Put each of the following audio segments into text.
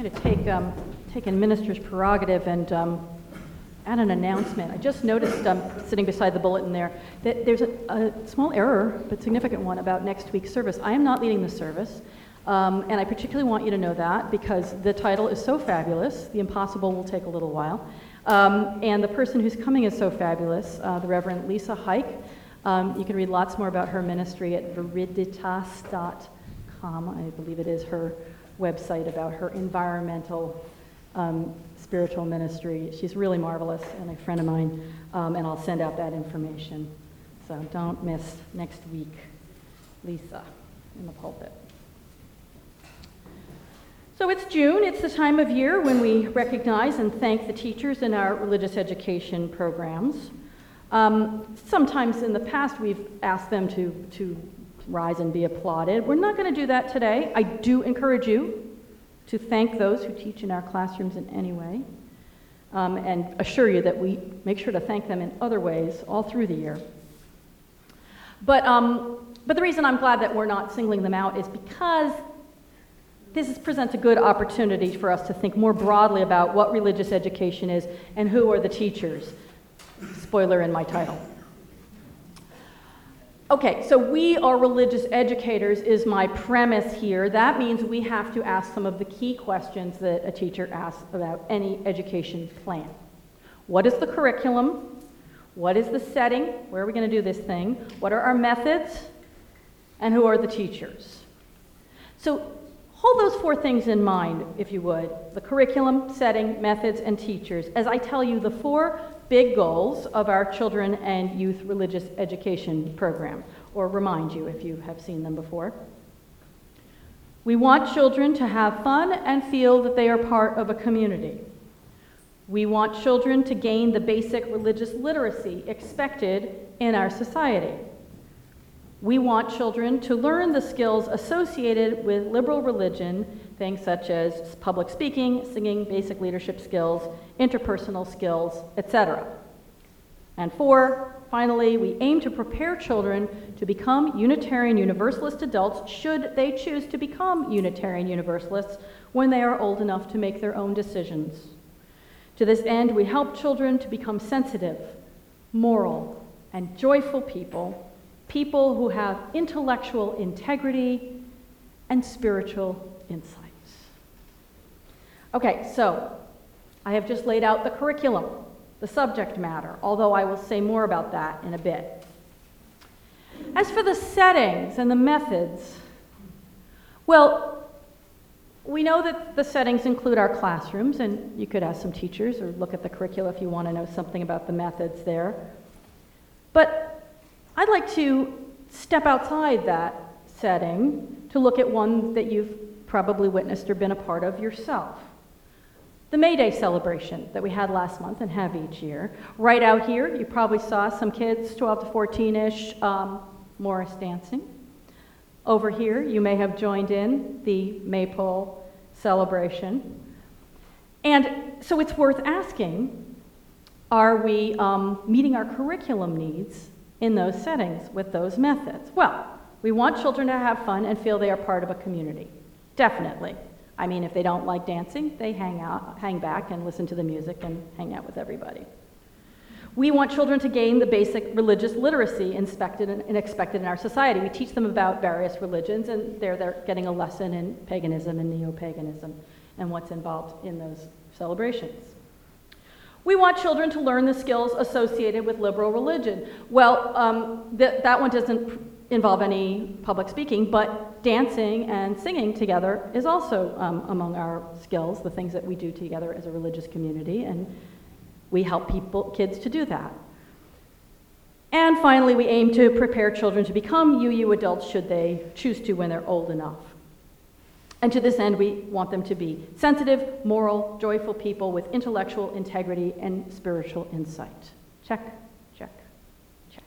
kind of take a minister's prerogative and add an announcement. I just noticed, sitting beside the bulletin there, that there's a small error, but significant one, about next week's service. I am not leading the service, and I particularly want you to know that because the title is so fabulous, the impossible will take a little while. And the person who's coming is so fabulous, the Reverend Lisa Hike. You can read lots more about her ministry at veriditas.com. I believe it is her website about her environmental spiritual ministry. She's really marvelous and a friend of mine, and I'll send out that information. So don't miss next week, Lisa, in the pulpit. So it's June. It's the time of year when we recognize and thank the teachers in our religious education programs. Sometimes in the past we've asked them to rise and be applauded. We're not going to do that today. I do encourage you to thank those who teach in our classrooms in any way, and assure you that we make sure to thank them in other ways all through the year. But the reason I'm glad that we're not singling them out is because this presents a good opportunity for us to think more broadly about what religious education is and who are the teachers. Spoiler in my title. Okay, so we are religious educators is my premise here. That means we have to ask some of the key questions that a teacher asks about any education plan. What is the curriculum? What is the setting? Where are we going to do this thing? What are our methods? And who are the teachers? So hold those four things in mind, if you would. The curriculum, setting, methods, and teachers, as I tell you the four big goals of our children and youth religious education program, or remind you if you have seen them before. We want children to have fun and feel that they are part of a community. We want children to gain the basic religious literacy expected in our society. We want children to learn the skills associated with liberal religion, things such as public speaking, singing, basic leadership skills, interpersonal skills, etc. And four, finally, we aim to prepare children to become Unitarian Universalist adults should they choose to become Unitarian Universalists when they are old enough to make their own decisions. To this end, we help children to become sensitive, moral, and joyful people who have intellectual integrity and spiritual insights. Okay, so I have just laid out the curriculum, the subject matter, although I will say more about that in a bit. As for the settings and the methods, well, we know that the settings include our classrooms, and you could ask some teachers or look at the curricula if you want to know something about the methods there. But I'd like to step outside that setting to look at one that you've probably witnessed or been a part of yourself. The May Day celebration that we had last month and have each year. Right out here, you probably saw some kids, 12 to 14-ish, Morris dancing. Over here, you may have joined in the Maypole celebration. And so it's worth asking, are we meeting our curriculum needs in those settings with those methods? Well, we want children to have fun and feel they are part of a community. Definitely. I mean, if they don't like dancing, they hang back and listen to the music and hang out with everybody. We want children to gain the basic religious literacy expected in our society. We teach them about various religions, and they're getting a lesson in paganism and neo-paganism and what's involved in those celebrations. We want children to learn the skills associated with liberal religion. Well, that one doesn't involve any public speaking, but dancing and singing together is also among our skills, the things that we do together as a religious community, and we help kids to do that. And finally, we aim to prepare children to become UU adults should they choose to when they're old enough. And to this end, we want them to be sensitive, moral, joyful people with intellectual integrity and spiritual insight. Check, check, check.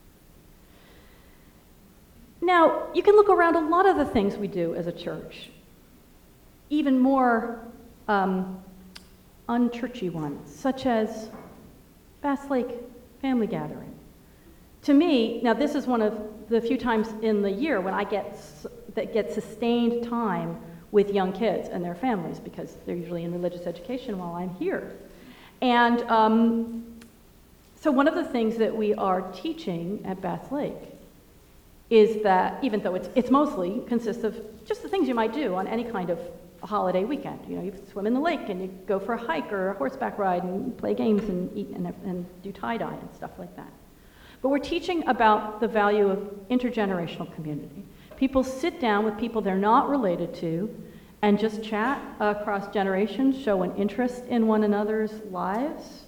Now, you can look around a lot of the things we do as a church, even more unchurchy ones, such as Bass Lake family gathering. To me, now this is one of the few times in the year when I get sustained time with young kids and their families, because they're usually in religious education while I'm here. And so one of the things that we are teaching at Bass Lake is that, even though it's mostly consists of just the things you might do on any kind of holiday weekend. You know, you swim in the lake and you go for a hike or a horseback ride and play games and eat and do tie-dye and stuff like that. But we're teaching about the value of intergenerational community. People sit down with people they're not related to and just chat across generations, show an interest in one another's lives.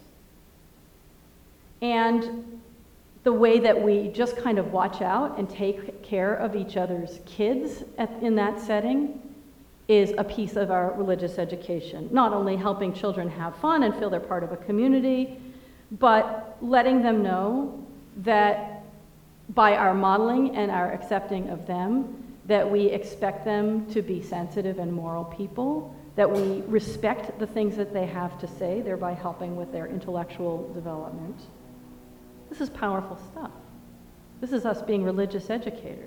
And the way that we just kind of watch out and take care of each other's kids in that setting is a piece of our religious education. Not only helping children have fun and feel they're part of a community, but letting them know that by our modeling and our accepting of them, that we expect them to be sensitive and moral people, that we respect the things that they have to say, thereby helping with their intellectual development. This is powerful stuff. This is us being religious educators.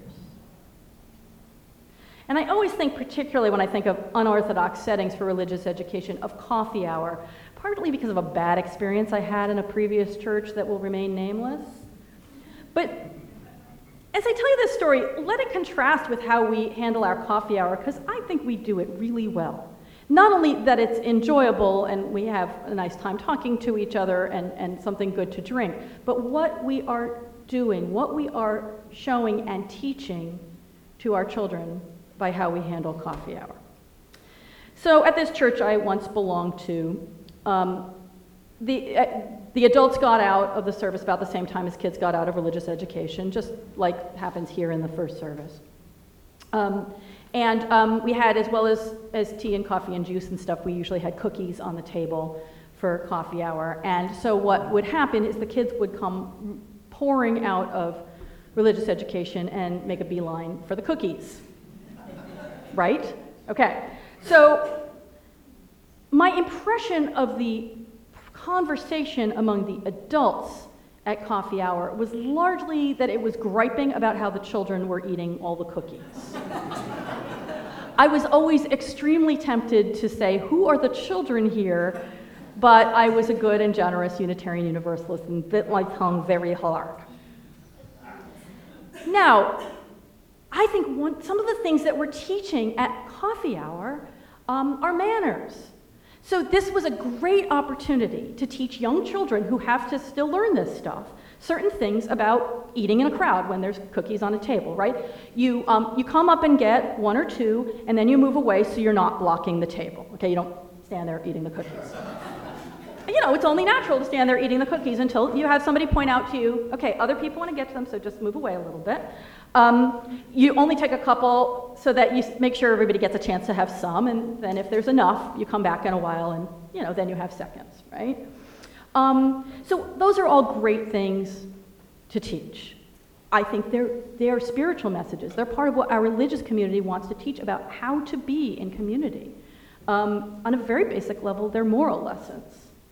And I always think, particularly when I think of unorthodox settings for religious education, of coffee hour, partly because of a bad experience I had in a previous church that will remain nameless. But as I tell you this story, let it contrast with how we handle our coffee hour, because I think we do it really well. Not only that it's enjoyable and we have a nice time talking to each other and something good to drink, but what we are doing, what we are showing and teaching to our children by how we handle coffee hour. So at this church I once belonged to, the adults got out of the service about the same time as kids got out of religious education, just like happens here in the first service. We had, as well as tea and coffee and juice and stuff, we usually had cookies on the table for coffee hour. And so what would happen is the kids would come pouring out of religious education and make a beeline for the cookies. Right? Okay. So my impression of the conversation among the adults at coffee hour was largely that it was griping about how the children were eating all the cookies. I was always extremely tempted to say, who are the children here? But I was a good and generous Unitarian Universalist and bit my tongue very hard. Now, I think some of the things that we're teaching at coffee hour are manners. So this was a great opportunity to teach young children who have to still learn this stuff certain things about eating in a crowd when there's cookies on a table, right? You come up and get one or two, and then you move away so you're not blocking the table, okay? You don't stand there eating the cookies. You know, it's only natural to stand there eating the cookies until you have somebody point out to you, okay, other people want to get to them, so just move away a little bit. You only take a couple so that you make sure everybody gets a chance to have some, and then if there's enough, you come back in a while and, you know, then you have seconds, right? So those are all great things to teach. I think they're spiritual messages. They're part of what our religious community wants to teach about how to be in community. On a very basic level, they're moral lessons.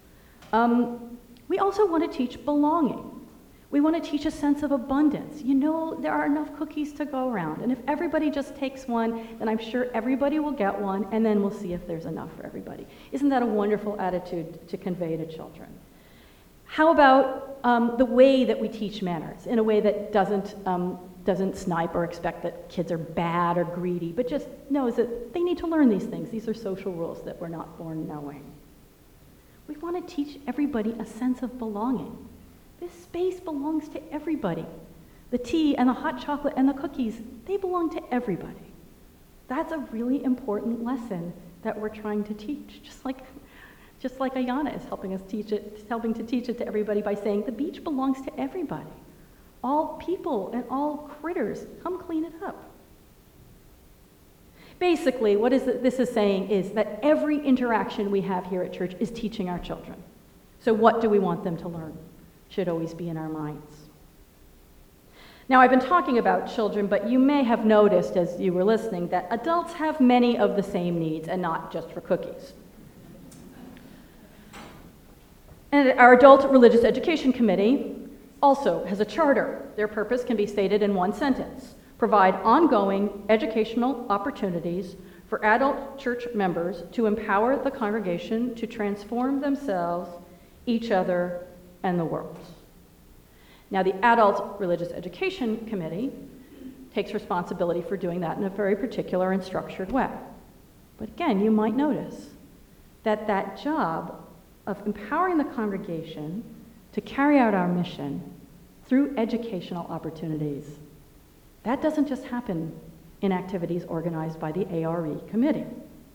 We also want to teach belonging. We want to teach a sense of abundance. You know, there are enough cookies to go around, and if everybody just takes one, then I'm sure everybody will get one, and then we'll see if there's enough for everybody. Isn't that a wonderful attitude to convey to children? How about the way that we teach manners in a way that doesn't snipe or expect that kids are bad or greedy, but just knows that they need to learn these things. These are social rules that we're not born knowing. We want to teach everybody a sense of belonging. This space belongs to everybody. The tea and the hot chocolate and the cookies, they belong to everybody. That's a really important lesson that we're trying to teach, just like Ayana is helping to teach it to everybody by saying the beach belongs to everybody. All people and all critters, come clean it up. Basically, what this is saying is that every interaction we have here at church is teaching our children. So what do we want them to learn? Should always be in our minds. Now, I've been talking about children, but you may have noticed as you were listening that adults have many of the same needs and not just for cookies. And our Adult Religious Education Committee also has a charter. Their purpose can be stated in one sentence: provide ongoing educational opportunities for adult church members to empower the congregation to transform themselves, each other, and the world. Now, the Adult Religious Education Committee takes responsibility for doing that in a very particular and structured way. But again, you might notice that that job of empowering the congregation to carry out our mission through educational opportunities, that doesn't just happen in activities organized by the ARE committee.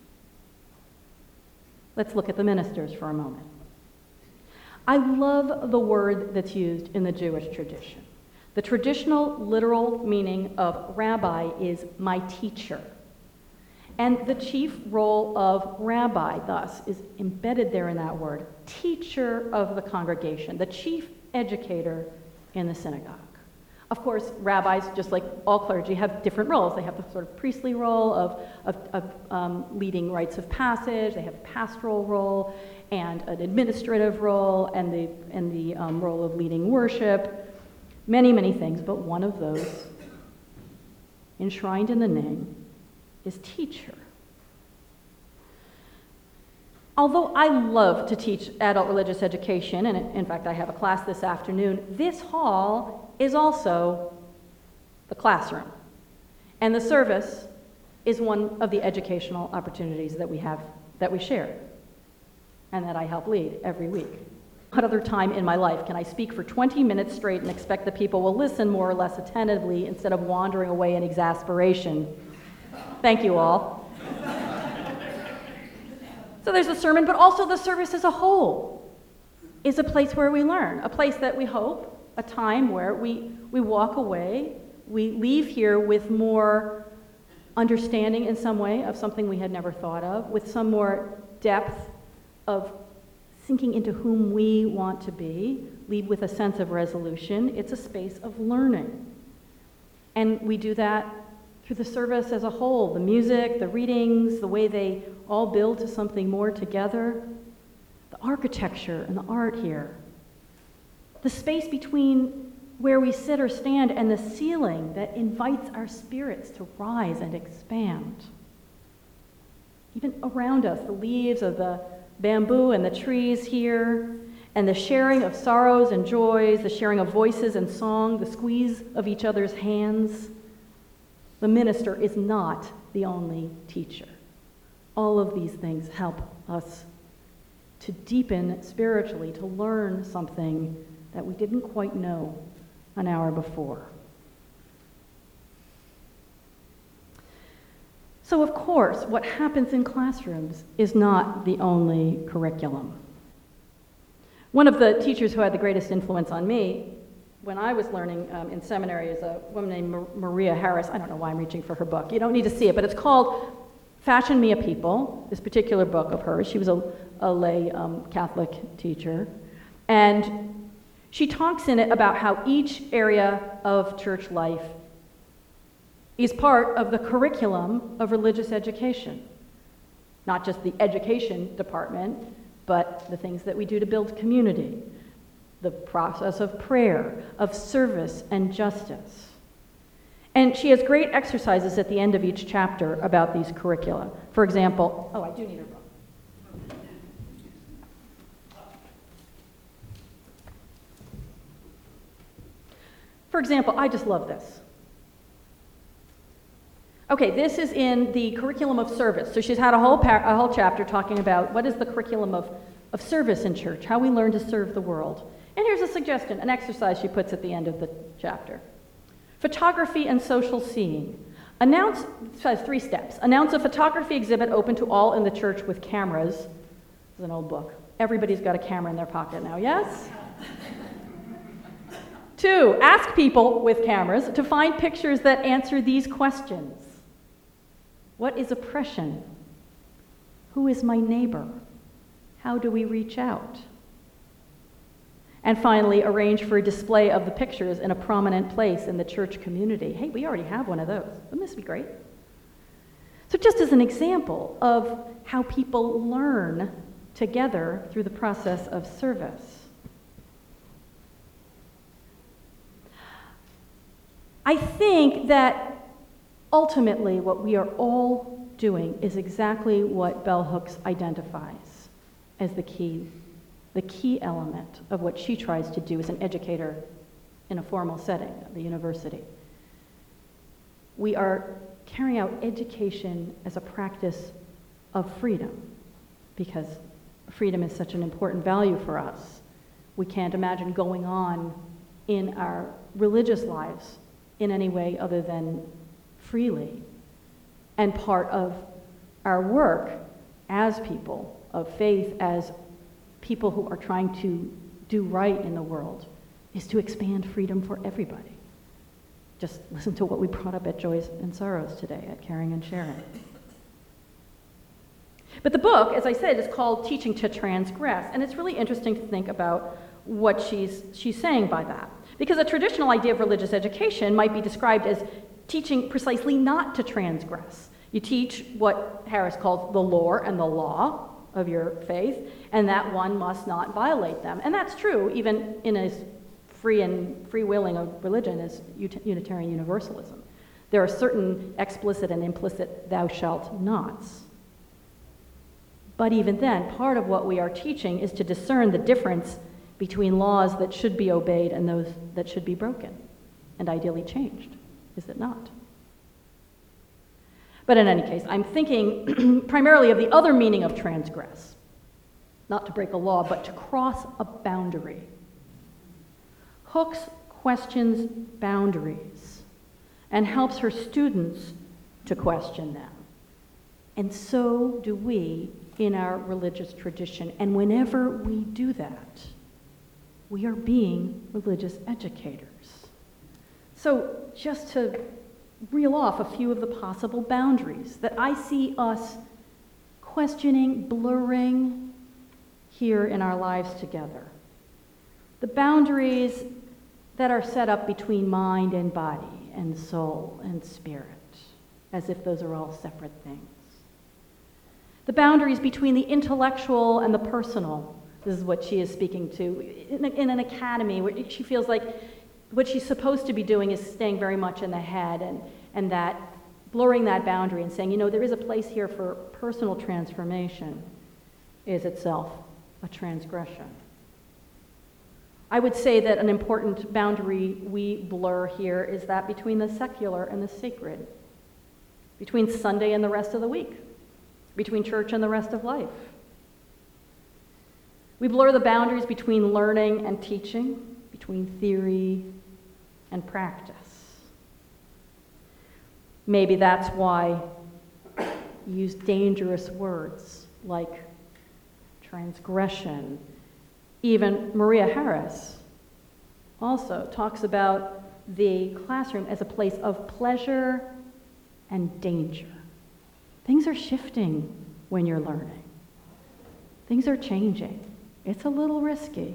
Let's look at the ministers for a moment. I love the word that's used in the Jewish tradition. The traditional literal meaning of rabbi is my teacher. And the chief role of rabbi, thus, is embedded there in that word, teacher of the congregation, the chief educator in the synagogue. Of course, rabbis, just like all clergy, have different roles. They have the sort of priestly role of leading rites of passage, they have a pastoral role, and an administrative role, and the role of leading worship, many, many things, but one of those, enshrined in the name, is teacher. Although I love to teach adult religious education, and in fact I have a class this afternoon, this hall is also the classroom. And the service is one of the educational opportunities that we have, that we share, and that I help lead every week. What other time in my life can I speak for 20 minutes straight and expect that people will listen more or less attentively instead of wandering away in exasperation? Thank you all. So there's the sermon, but also the service as a whole is a place where we learn, a place that we hope, a time where we walk away, we leave here with more understanding in some way of something we had never thought of, with some more depth of sinking into whom we want to be, lead with a sense of resolution. It's a space of learning. And we do that through the service as a whole, the music, the readings, the way they all build to something more together, the architecture and the art here, the space between where we sit or stand and the ceiling that invites our spirits to rise and expand. Even around us, the leaves of the bamboo and the trees here, and the sharing of sorrows and joys, the sharing of voices and song, the squeeze of each other's hands. The minister is not the only teacher. All of these things help us to deepen spiritually, to learn something that we didn't quite know an hour before. So, of course, what happens in classrooms is not the only curriculum. One of the teachers who had the greatest influence on me when I was learning in seminary is a woman named Maria Harris. I don't know why I'm reaching for her book. You don't need to see it, but it's called Fashion Me a People, this particular book of hers. She was a lay Catholic teacher. And she talks in it about how each area of church life is part of the curriculum of religious education. Not just the education department, but the things that we do to build community, the process of prayer, of service and justice. And she has great exercises at the end of each chapter about these curricula. For example, I do need her book. For example, I just love this. Okay, this is in the curriculum of service. So she's had a whole chapter talking about what is the curriculum of service in church, how we learn to serve the world. And here's a suggestion, an exercise she puts at the end of the chapter. Photography and social seeing. It has 3 steps. Announce a photography exhibit open to all in the church with cameras. This is an old book. Everybody's got a camera in their pocket now, yes? 2, ask people with cameras to find pictures that answer these questions. What is oppression? Who is my neighbor? How do we reach out? And finally, arrange for a display of the pictures in a prominent place in the church community. Hey, we already have one of those. Wouldn't this be great? So just as an example of how people learn together through the process of service. I think that ultimately what we are all doing is exactly what Bell Hooks identifies as the key element of what she tries to do as an educator in a formal setting, the university. We are carrying out education as a practice of freedom, because freedom is such an important value for us. We can't imagine going on in our religious lives in any way other than freely. And part of our work as people of faith, as people who are trying to do right in the world, is to expand freedom for everybody. Just listen to what we brought up at Joys and Sorrows today, at Caring and Sharing. But the book, as I said, is called Teaching to Transgress, and it's really interesting to think about what she's saying by that. Because a traditional idea of religious education might be described as teaching precisely not to transgress. You teach what Harris calls the lore and the law of your faith, and that one must not violate them. And that's true even in as free-willing a religion as Unitarian Universalism. There are certain explicit and implicit thou shalt nots. But even then, part of what we are teaching is to discern the difference between laws that should be obeyed and those that should be broken and ideally changed, is it not? But in any case, I'm thinking primarily of the other meaning of transgress. Not to break a law, but to cross a boundary. Hooks questions boundaries and helps her students to question them. And so do we in our religious tradition. And whenever we do that, we are being religious educators. So just to reel off a few of the possible boundaries that I see us questioning, blurring here in our lives together. The boundaries that are set up between mind and body and soul and spirit, as if those are all separate things. The boundaries between the intellectual and the personal. This is what she is speaking to. In an academy where she feels like what she's supposed to be doing is staying very much in the head, and that blurring that boundary and saying, there is a place here for personal transformation is itself a transgression. I would say that an important boundary we blur here is that between the secular and the sacred, between Sunday and the rest of the week, between church and the rest of life. We blur the boundaries between learning and teaching, between theory and practice. Maybe that's why you use dangerous words like transgression. Even Maria Harris also talks about the classroom as a place of pleasure and danger. Things are shifting when you're learning. Things are changing. It's a little risky.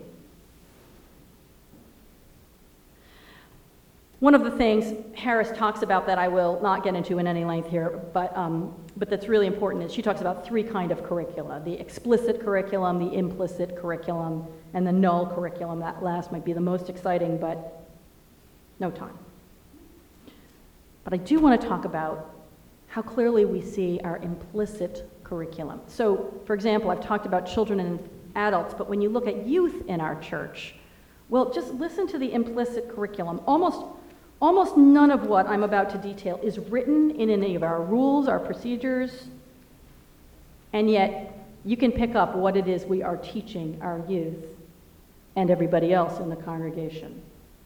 One of the things Harris talks about that I will not get into in any length here, but that's really important, is she talks about three kinds of curricula: the explicit curriculum, the implicit curriculum, and the null curriculum. That last might be the most exciting, but no time. But I do want to talk about how clearly we see our implicit curriculum. So, for example, I've talked about children and adults, but when you look at youth in our church, well, just listen to the implicit curriculum. Almost none of what I'm about to detail is written in any of our rules, our procedures, and yet you can pick up what it is we are teaching our youth and everybody else in the congregation.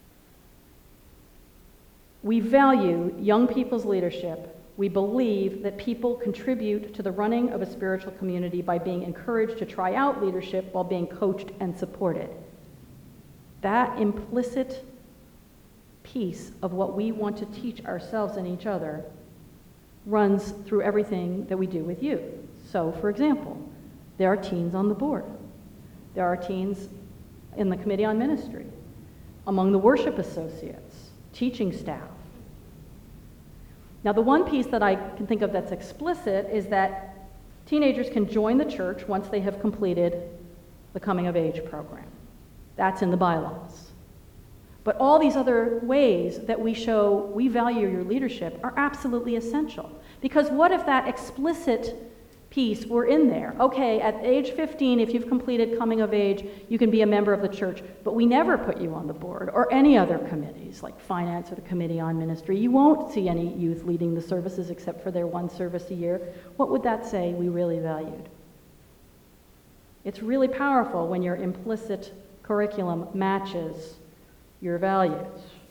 We value young people's leadership. We believe that people contribute to the running of a spiritual community by being encouraged to try out leadership while being coached and supported. That implicit piece of what we want to teach ourselves and each other runs through everything that we do with youth. So, for example, there are teens on the board. There are teens in the Committee on Ministry, among the worship associates, teaching staff. Now, the one piece that I can think of that's explicit is that teenagers can join the church once they have completed the coming of age program. That's in the bylaws. But all these other ways that we show we value your leadership are absolutely essential. Because what if that explicit piece were in there? Okay, at age 15, if you've completed coming of age, you can be a member of the church, but we never put you on the board or any other committees, like finance or the committee on ministry. You won't see any youth leading the services except for their one service a year. What would that say we really valued? It's really powerful when your implicit curriculum matches your values.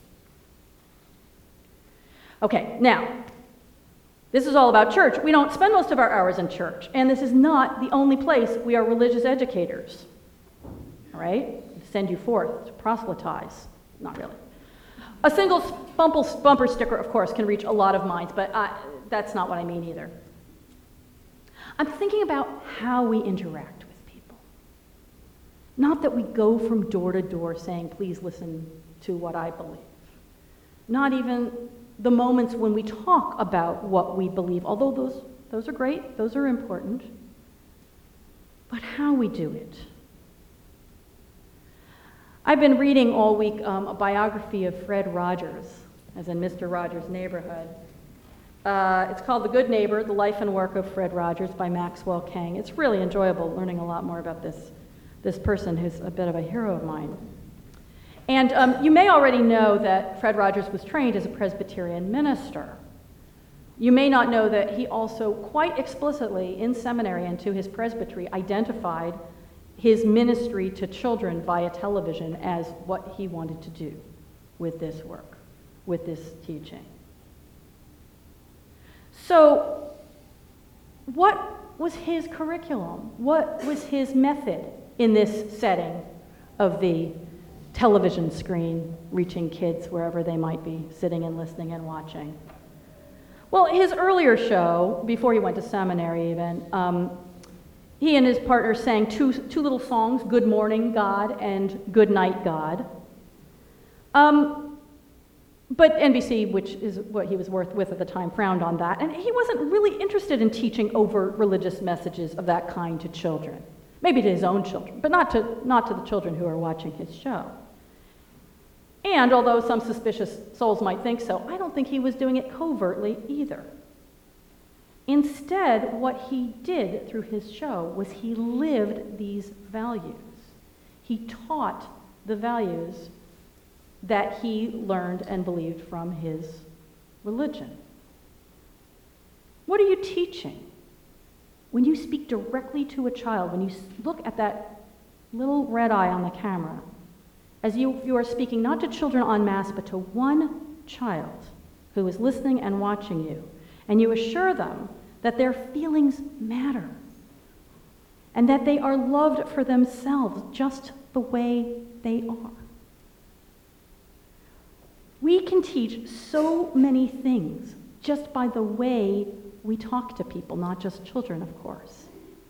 Okay, now, this is all about church. We don't spend most of our hours in church, and this is not the only place we are religious educators. All right? Send you forth to proselytize. Not really. A single bumper sticker, of course, can reach a lot of minds, but that's not what I mean either. I'm thinking about how we interact with people. Not that we go from door to door saying, please listen to what I believe. Not even the moments when we talk about what we believe, although those are great, those are important, but how we do it. I've been reading all week a biography of Fred Rogers, as in Mr. Rogers' Neighborhood. It's called The Good Neighbor, The Life and Work of Fred Rogers by Maxwell Kang. It's really enjoyable learning a lot more about this person who's a bit of a hero of mine. And you may already know that Fred Rogers was trained as a Presbyterian minister. You may not know that he also quite explicitly in seminary and to his presbytery identified his ministry to children via television as what he wanted to do with this work, with this teaching. So, what was his curriculum? What was his method in this setting of the television screen, reaching kids wherever they might be sitting and listening and watching? Well, his earlier show, before he went to seminary even, he and his partner sang two little songs, Good Morning, God and Good Night, God. But NBC, which is what he was with at the time, frowned on that. And he wasn't really interested in teaching overt religious messages of that kind to children. Maybe to his own children, but not to the children who are watching his show. And although some suspicious souls might think so, I don't think he was doing it covertly either. Instead, what he did through his show was he lived these values. He taught the values that he learned and believed from his religion. What are you teaching? When you speak directly to a child, when you look at that little red eye on the camera, as you are speaking not to children en masse, but to one child who is listening and watching you, and you assure them that their feelings matter, and that they are loved for themselves just the way they are. We can teach so many things just by the way we talk to people, not just children, of course.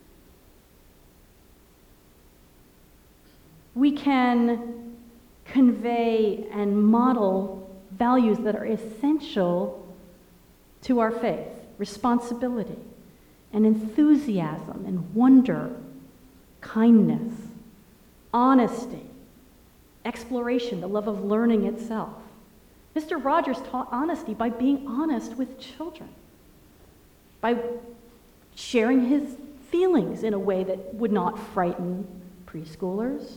We can convey and model values that are essential to our faith: responsibility and enthusiasm and wonder, kindness, honesty, exploration, the love of learning itself. Mr. Rogers taught honesty by being honest with children, by sharing his feelings in a way that would not frighten preschoolers.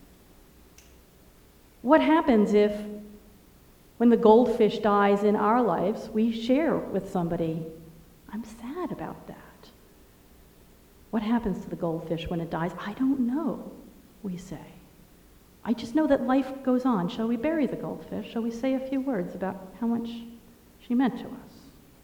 What happens if, when the goldfish dies in our lives, we share with somebody, I'm sad about that? What happens to the goldfish when it dies? I don't know, we say. I just know that life goes on. Shall we bury the goldfish? Shall we say a few words about how much she meant to us?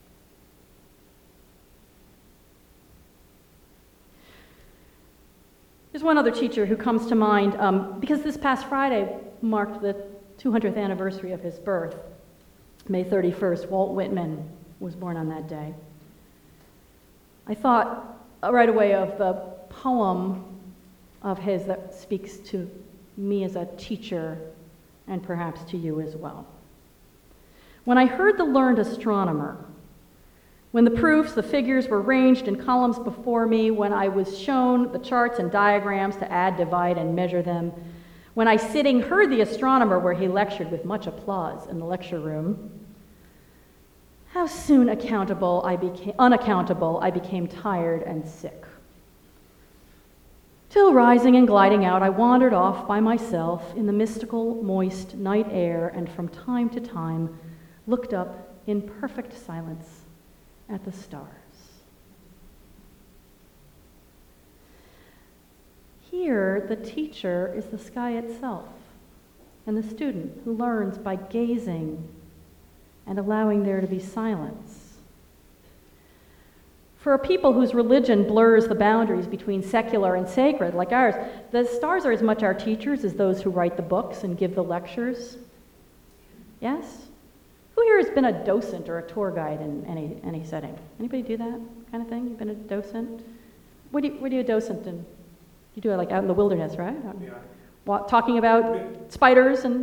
There's one other teacher who comes to mind, because this past Friday marked the 200th anniversary of his birth. May 31st, Walt Whitman was born on that day. I thought right away of the poem of his that speaks to me as a teacher and perhaps to you as well. When I heard the learned astronomer, when the proofs, the figures were ranged in columns before me, when I was shown the charts and diagrams to add, divide, and measure them, when I sitting heard the astronomer where he lectured with much applause in the lecture room, how soon unaccountable I became tired and sick. Till rising and gliding out, I wandered off by myself in the mystical, moist night air, and from time to time looked up in perfect silence at the stars. Here, the teacher is the sky itself, and the student who learns by gazing and allowing there to be silence. For a people whose religion blurs the boundaries between secular and sacred, like ours, the stars are as much our teachers as those who write the books and give the lectures. Yes? Who here has been a docent or a tour guide in any setting? Anybody do that kind of thing? You've been a docent? What do you a docent in? You do it like out in the wilderness, right? Yeah. Talking about spiders and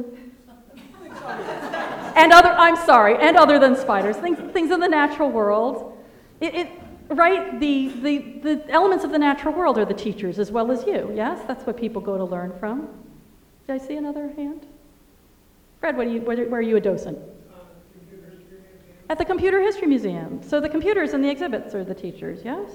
other than spiders, things in the natural world. Right? The elements of the natural world are the teachers as well as you. Yes, that's what people go to learn from. Did I see another hand? Fred, where are you a docent? Computer History Museum. At the Computer History Museum. So the computers and the exhibits are the teachers. Yes.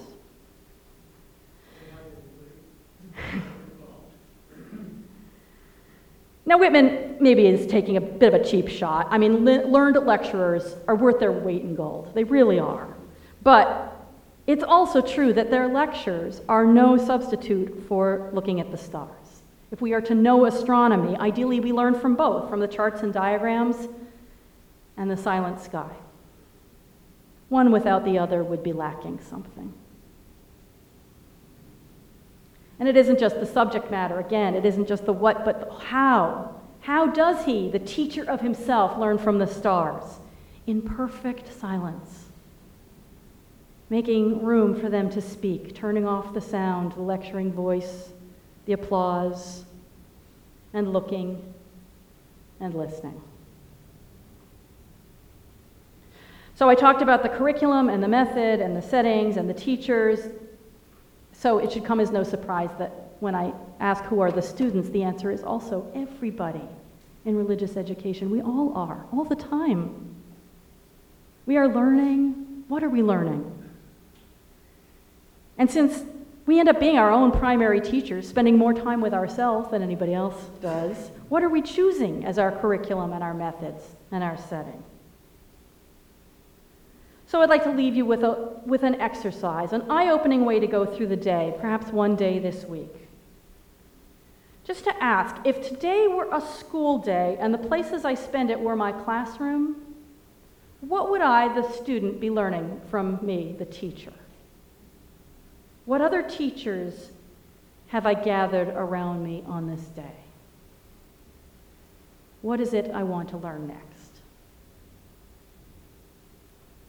Now, Whitman maybe is taking a bit of a cheap shot. I mean, learned lecturers are worth their weight in gold. They really are. But it's also true that their lectures are no substitute for looking at the stars. If we are to know astronomy, ideally we learn from both, from the charts and diagrams and the silent sky. One without the other would be lacking something. And it isn't just the subject matter, again, it isn't just the what, but the how. How does he, the teacher of himself, learn from the stars? In perfect silence, making room for them to speak, turning off the sound, the lecturing voice, the applause, and looking and listening. So I talked about the curriculum and the method and the settings and the teachers. So it should come as no surprise that when I ask who are the students, the answer is also everybody in religious education. We all are, all the time. We are learning. What are we learning? And since we end up being our own primary teachers, spending more time with ourselves than anybody else does, what are we choosing as our curriculum and our methods and our setting? So I'd like to leave you with an exercise, an eye-opening way to go through the day, perhaps one day this week. Just to ask, if today were a school day and the places I spend it were my classroom, what would I, the student, be learning from me, the teacher? What other teachers have I gathered around me on this day? What is it I want to learn next?